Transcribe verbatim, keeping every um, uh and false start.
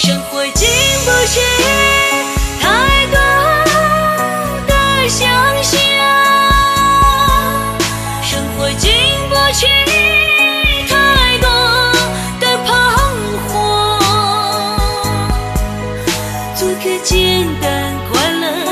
生活经不起太多的想象，生活经不起太多的彷徨，做个简单快乐